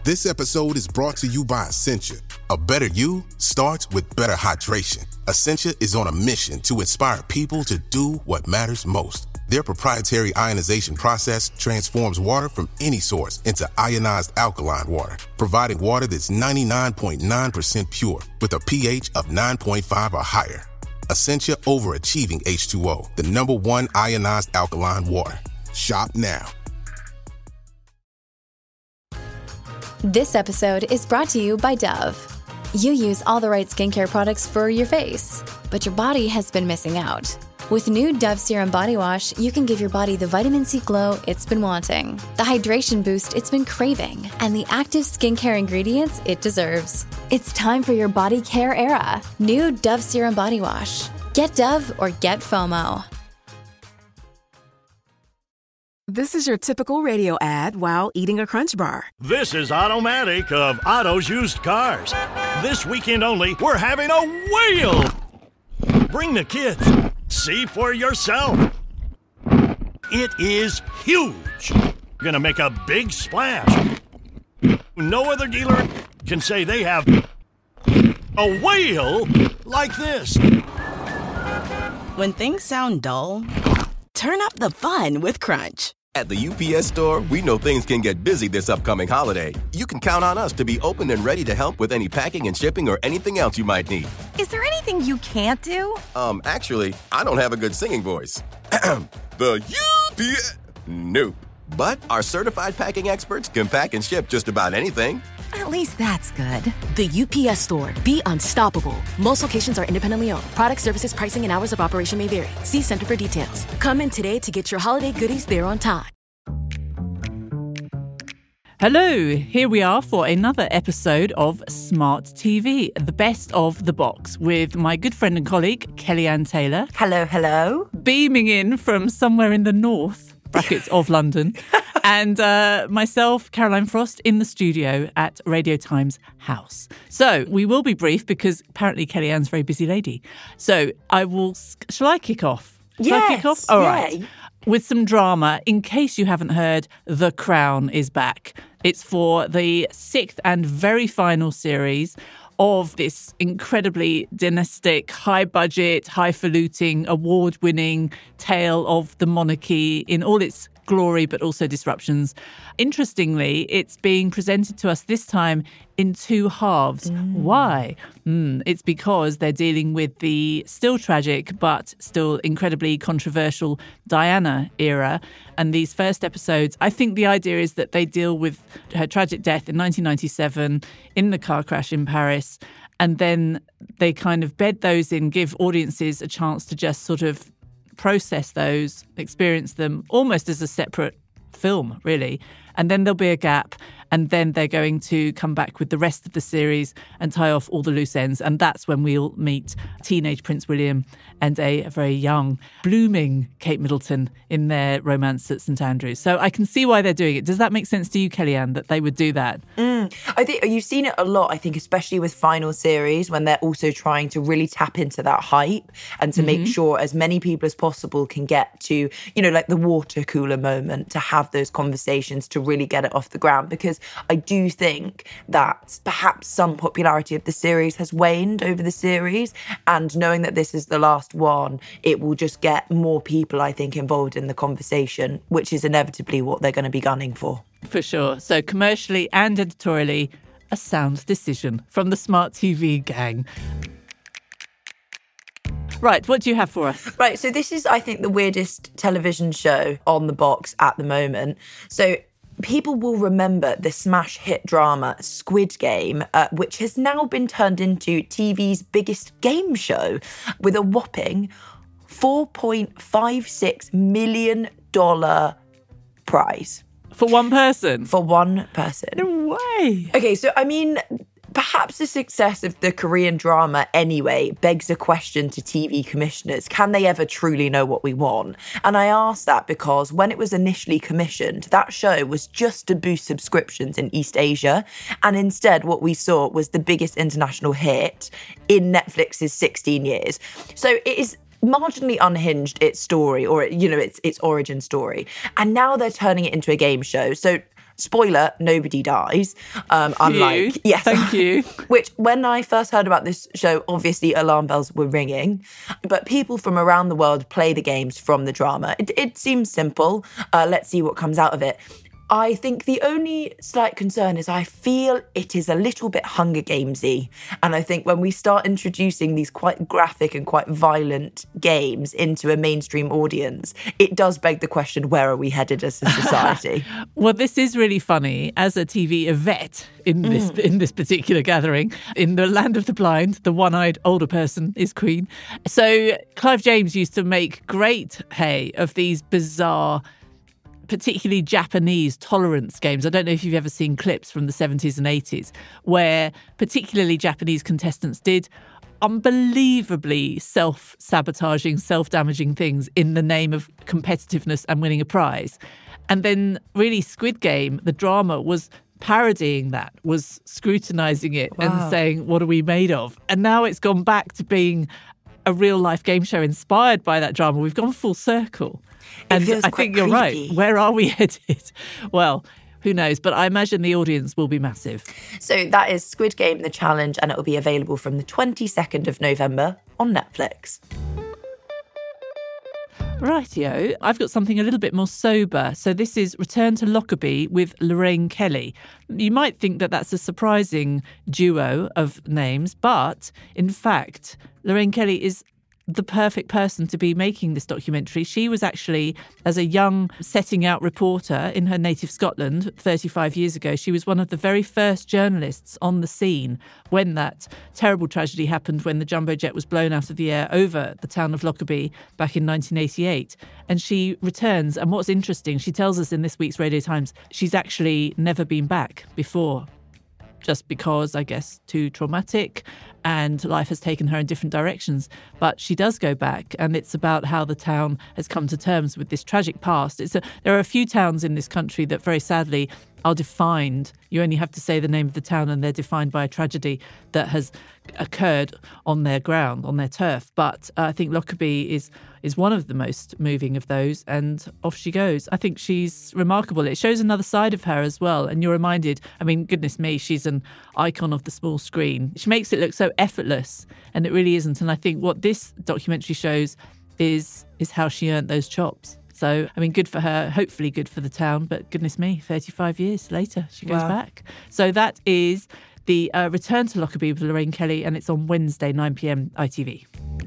This episode is brought to you by Essentia. A better you starts with better hydration. Essentia is on a mission to inspire people to do what matters most. Their proprietary ionization process transforms water from any source into ionized alkaline water, providing water that's 99.9% pure with a pH of 9.5 or higher. Essentia Overachieving H2O, the #1 ionized alkaline water. Shop now. This episode is brought to you by Dove. You use all the right skincare products for your face, but your body has been missing out. With new Dove Serum Body Wash, you can give your body the vitamin C glow it's been wanting, the hydration boost it's been craving, and the active skincare ingredients it deserves. It's time for your body care era. New Dove Serum Body Wash. Get Dove or get FOMO. This is your typical radio ad while eating a Crunch Bar. This is Automatic of Otto's Used Cars. This weekend only, we're having a whale! Bring the kids. See for yourself. It is huge. Gonna make a big splash. No other dealer can say they have a whale like this. When things sound dull, turn up the fun with Crunch. At the UPS Store, we know things can get busy this upcoming holiday. You can count on us to be open and ready to help with any packing and shipping or anything else you might need. Is there anything you can't do? Actually, I don't have a good singing voice. The UPS... Nope. But our certified packing experts can pack and ship just about anything. At least that's good. The UPS Store. Be unstoppable. Most locations are independently owned. Product, services, pricing, and hours of operation may vary. See Center for details. Come in today to get your holiday goodies there on time. Hello, here we are for another episode of Smart TV, the best of the box, with my good friend and colleague, Kellyanne Taylor. Hello, hello. Beaming in from somewhere in the north, brackets of London, and myself, Caroline Frost, in the studio at Radio Times House. So we will be brief because apparently Kellyanne's a very busy lady. So shall I kick off? Shall I kick off? All right. With some drama, in case you haven't heard, The Crown is back. It's for the 6th and very final series of this incredibly dynastic, high-budget, highfalutin, award-winning tale of the monarchy in all its glory but also disruptions. Interestingly, it's being presented to us this time in two halves. Why? It's because they're dealing with the still tragic but still incredibly controversial Diana era. And these first episodes, I think the idea is that they deal with her tragic death in 1997 in the car crash in Paris. And then they kind of bed those in, give audiences a chance to just sort of process those, experience them almost as a separate film, really. And then there'll be a gap, and then they're going to come back with the rest of the series and tie off all the loose ends. And that's when we'll meet teenage Prince William and a very young, blooming Kate Middleton in their romance at St Andrews. So I can see why they're doing it. Does that make sense to you, Kellyanne, that they would do that? I think you've seen it a lot, I think, especially with final series, when they're also trying to really tap into that hype and to make sure as many people as possible can get to, like the water cooler moment, to have those conversations, to really get it off the ground. Because I do think that perhaps some popularity of the series has waned over the series, and knowing that this is the last one, it will just get more people, I think, involved in the conversation, which is inevitably what they're going to be gunning for. For sure. So commercially and editorially, a sound decision from the Smart TV gang. Right, what do you have for us? Right, so this is, I think, the weirdest television show on the box at the moment. So people will remember the smash hit drama Squid Game, which has now been turned into TV's biggest game show with a whopping $4.56 million prize. For one person? For one person. No way. Okay, so I mean, perhaps the success of the Korean drama anyway begs a question to TV commissioners. Can they ever truly know what we want? And I ask that because when it was initially commissioned, that show was just to boost subscriptions in East Asia. And instead, what we saw was the biggest international hit in Netflix's 16 years. So it is marginally unhinged, its story, or its origin story, and now they're turning it into a game show. So Spoiler, nobody dies. Unlike, yes. Thank you. Which, when I first heard about this show, obviously alarm bells were ringing. But people from around the world play the games from the drama. It seems simple. Let's see what comes out of it. I think the only slight concern is I feel it is a little bit Hunger Games-y. And I think when we start introducing these quite graphic and quite violent games into a mainstream audience, it does beg the question, where are we headed as a society? Well, this is really funny. As a TV vet in this particular gathering, in the land of the blind, the one-eyed older person is queen. So Clive James used to make great hay of these bizarre, particularly Japanese tolerance games. I don't know if you've ever seen clips from the 70s and 80s where particularly Japanese contestants did unbelievably self-sabotaging, self-damaging things in the name of competitiveness and winning a prize. And then really Squid Game, the drama, was parodying that, was scrutinising it and saying, what are we made of? And now it's gone back to being a real-life game show inspired by that drama. We've gone full circle. And I think you're right. Where are we headed? Well, who knows? But I imagine the audience will be massive. So that is Squid Game, The Challenge, and it will be available from the 22nd of November on Netflix. Rightio, I've got something a little bit more sober. So this is Return to Lockerbie with Lorraine Kelly. You might think that that's a surprising duo of names, but in fact, Lorraine Kelly is the perfect person to be making this documentary. She was actually, as a young setting out reporter in her native Scotland 35 years ago, she was one of the very first journalists on the scene when that terrible tragedy happened, when the jumbo jet was blown out of the air over the town of Lockerbie back in 1988. And she returns. And what's interesting, she tells us in this week's Radio Times, she's actually never been back before. Just because, I guess, too traumatic and life has taken her in different directions. But she does go back, and it's about how the town has come to terms with this tragic past. There are a few towns in this country that very sadly are defined. You only have to say the name of the town and they're defined by a tragedy that has occurred on their ground, on their turf. But I think Lockerbie is one of the most moving of those, and off she goes. I think she's remarkable. It shows another side of her as well, and you're reminded, I mean, goodness me, she's an icon of the small screen. She makes it look so effortless, and it really isn't. And I think what this documentary shows is how she earned those chops. So, I mean, good for her, hopefully good for the town, but goodness me, 35 years later, she goes back. So that is the Return to Lockerbie with Lorraine Kelly, and it's on Wednesday, 9 p.m. ITV.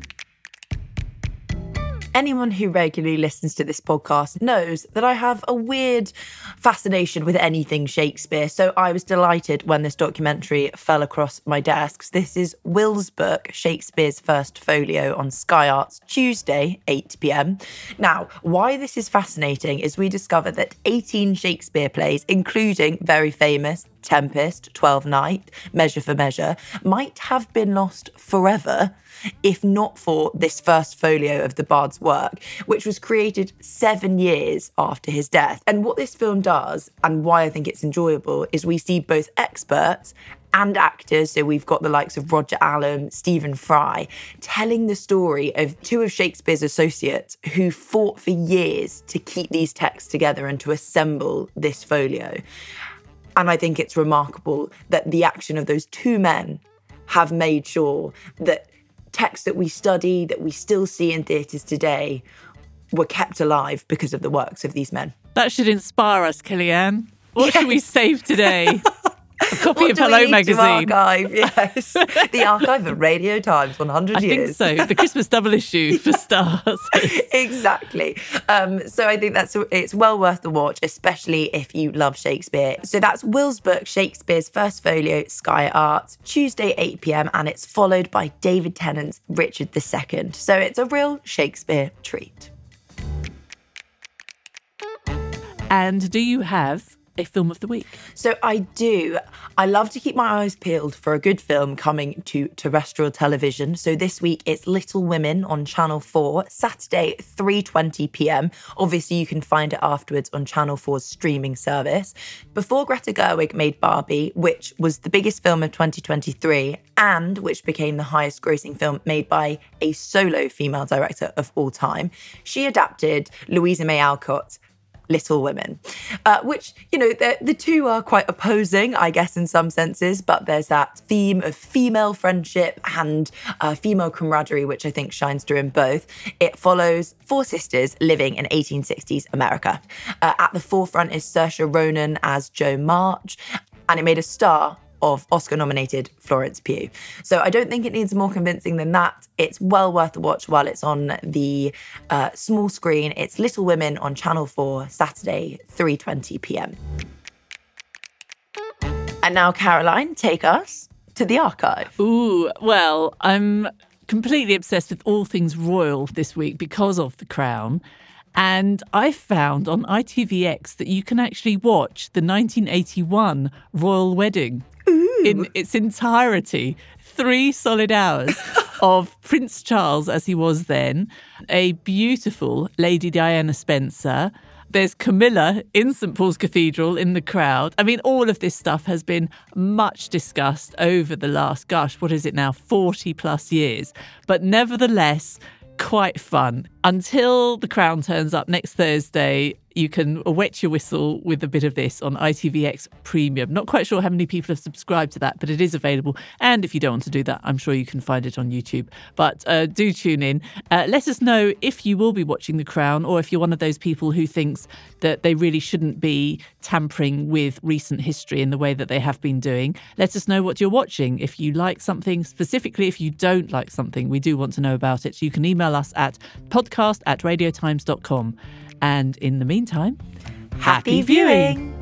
Anyone who regularly listens to this podcast knows that I have a weird fascination with anything Shakespeare. So I was delighted when this documentary fell across my desks. This is Will's book, Shakespeare's First Folio, on Sky Arts, Tuesday, 8 p.m. Now, why this is fascinating is we discover that 18 Shakespeare plays, including very famous Tempest, Twelfth Night, Measure for Measure, might have been lost forever if not for this first folio of the Bard's work, which was created 7 years after his death. And what this film does, and why I think it's enjoyable, is we see both experts and actors, so we've got the likes of Roger Allam, Stephen Fry, telling the story of two of Shakespeare's associates who fought for years to keep these texts together and to assemble this folio. And I think it's remarkable that the action of those two men have made sure that texts that we study, that we still see in theatres today, were kept alive because of the works of these men. That should inspire us, Kellyanne. What should we save today? A copy of Hello magazine. Archive, yes. The archive of Radio Times, 100 years. I think so. The Christmas double issue for stars. Exactly. So I think it's well worth the watch, especially if you love Shakespeare. So that's Will's book, Shakespeare's First Folio, Sky Arts, Tuesday, 8 p.m. And it's followed by David Tennant's Richard II. So it's a real Shakespeare treat. And do you have a film of the week? So I do. I love to keep my eyes peeled for a good film coming to terrestrial television. So this week it's Little Women on Channel 4, Saturday, 3:20 p.m. Obviously, you can find it afterwards on Channel 4's streaming service. Before Greta Gerwig made Barbie, which was the biggest film of 2023 and which became the highest grossing film made by a solo female director of all time, she adapted Louisa May Alcott's Little Women, which, the two are quite opposing, I guess, in some senses, but there's that theme of female friendship and female camaraderie, which I think shines through in both. It follows 4 sisters living in 1860s America. At the forefront is Saoirse Ronan as Jo March, and it made a star of Oscar-nominated Florence Pugh. So I don't think it needs more convincing than that. It's well worth a watch while it's on the small screen. It's Little Women on Channel 4, Saturday, 3:20 p.m. And now, Caroline, take us to the archive. Ooh, well, I'm completely obsessed with all things royal this week because of The Crown. And I found on ITVX that you can actually watch the 1981 royal wedding in its entirety. 3 solid hours of Prince Charles as he was then, a beautiful Lady Diana Spencer. There's Camilla in St Paul's Cathedral in the crowd. I mean, all of this stuff has been much discussed over the last, what is it now, 40 plus years. But nevertheless, quite fun. Until The Crown turns up next Thursday, you can wet your whistle with a bit of this on ITVX Premium. Not quite sure how many people have subscribed to that, but it is available. And if you don't want to do that, I'm sure you can find it on YouTube. But do tune in. Let us know if you will be watching The Crown, or if you're one of those people who thinks that they really shouldn't be tampering with recent history in the way that they have been doing. Let us know what you're watching. If you like something, specifically if you don't like something, we do want to know about it. You can email us at podcast@radiotimes.com. And in the meantime, happy viewing!